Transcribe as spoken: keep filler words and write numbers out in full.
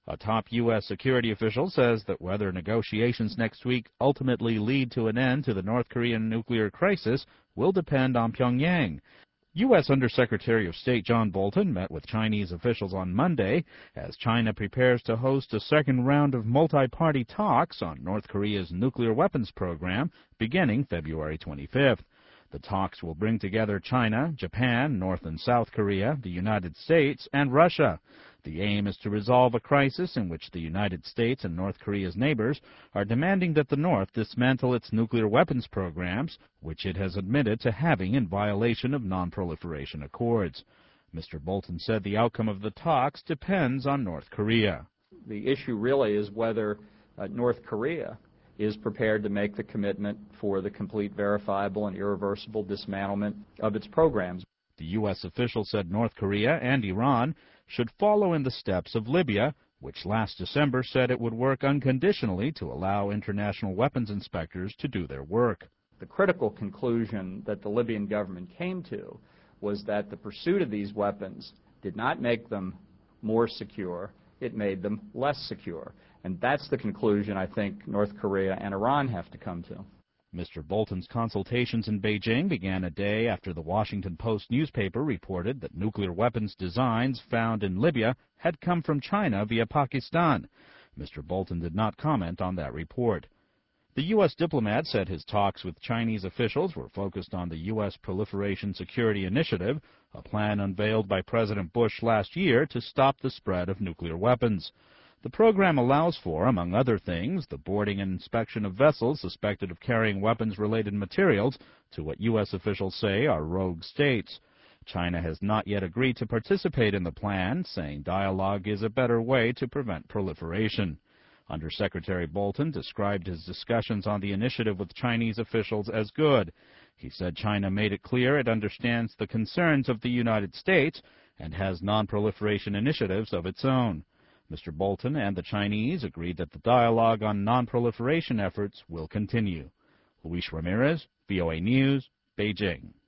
A top U S security official says that whether negotiations next week ultimately lead to an end to the North Korean nuclear crisis will depend on Pyongyang. U S Undersecretary of State John Bolton met with Chinese officials on Monday as China prepares to host a second round of multi-party talks on North Korea's nuclear weapons program beginning February twenty-fifth. The talks will bring together China, Japan, North and South Korea, the United States, and Russia. The aim is to resolve a crisis in which the United States and North Korea's neighbors are demanding that the North dismantle its nuclear weapons programs, which it has admitted to having in violation of non-proliferation accords. Mister Bolton said the outcome of the talks depends on North Korea. The issue really is whether uh, North Korea is prepared to make the commitment for the complete, verifiable, and irreversible dismantlement of its programs. The U S official said North Korea and Iran should follow in the steps of Libya, which last December said it would work unconditionally to allow international weapons inspectors to do their work. The critical conclusion that the Libyan government came to was that the pursuit of these weapons did not make them more secure, it made them less secure. And that's the conclusion I think North Korea and Iran have to come to. Mister Bolton's consultations in Beijing began a day after the Washington Post newspaper reported that nuclear weapons designs found in Libya had come from China via Pakistan. Mister Bolton did not comment on that report. The U S diplomat said his talks with Chinese officials were focused on the U S Proliferation Security Initiative, a plan unveiled by President Bush last year to stop the spread of nuclear weapons. The program allows for, among other things, the boarding and inspection of vessels suspected of carrying weapons-related materials to what U S officials say are rogue states. China has not yet agreed to participate in the plan, saying dialogue is a better way to prevent proliferation. Undersecretary Bolton described his discussions on the initiative with Chinese officials as good. He said China made it clear it understands the concerns of the United States and has non-proliferation initiatives of its own. Mister Bolton and the Chinese agreed that the dialogue on non-proliferation efforts will continue. Luis Ramirez, V O A News, Beijing.